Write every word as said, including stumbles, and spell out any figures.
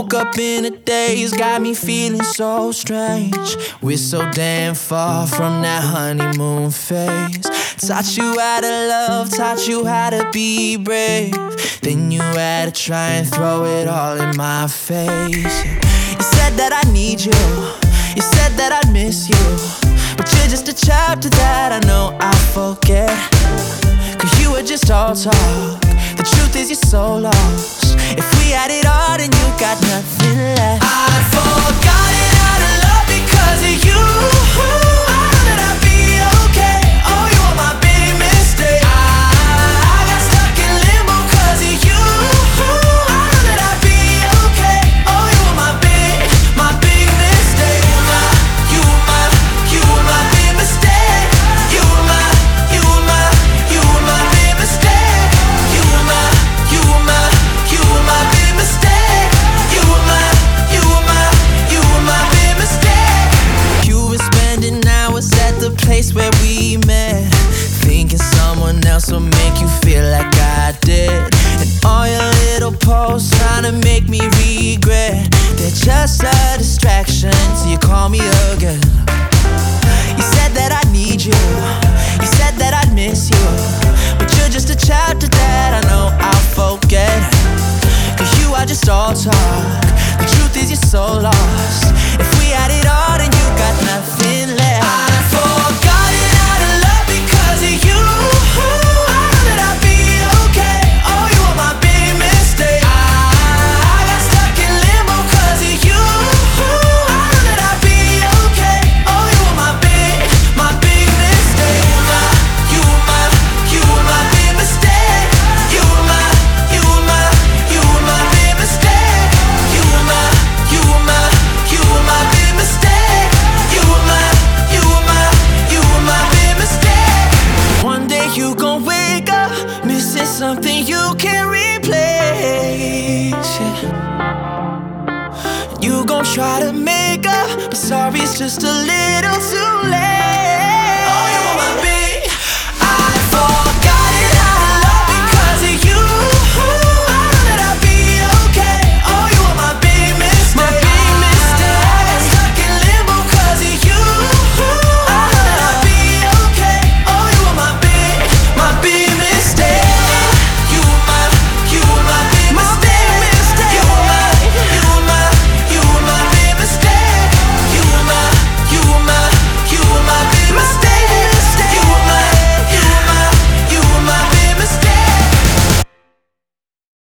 Woke up in a daze, got me feeling so strange. We're so damn far from that honeymoon phase. Taught you how to love, taught you how to be brave. Then you had to try and throw it all in my face. You said that I need you, you said that I miss you, but you're just a chapter that I know I forget. Cause you were just all talk, the truth is you're so lost. If we had it all then you got nothing left. I'd forgotten how to love because of you. I know that I'd be okay. Oh, you were my big mistake. I, I got stuck in limbo cause of you. I know that I'd be okay. Oh, you were my big, my big mistake. You were my, you were my big mistake. You were my, you were my, you were my big mistake. You were my, you were my, you were my big mistake. You were my, you were my, you were my big mistake. You were spending hours at the place where we met, thinking someone else will make you feel like I did. And all your little posts trying to make me regret, they're just a distraction till you call me again. You said that I need you, you said that I'd miss you, but you're just a chapter that I know I'll forget. Cause you are just all talk, the truth is you're so lost. If we had it all then you got nothing left. I'd forgotten how to love because of you. I know that I'd be okay. Oh, you were my big mistake. I, I got stuck in limbo cause of you. I know that I'd be okay. Oh, you were my big, my big mistake. You were my, you were my big mistake. You were my, you were my, you were my big mistake. You were my, you were my, you were my big mistake. You were my, you were my, you were my big mistake. One day you gon' wake up missing something you can't replace. Yeah. You gon' try to make up, but sorry's just a little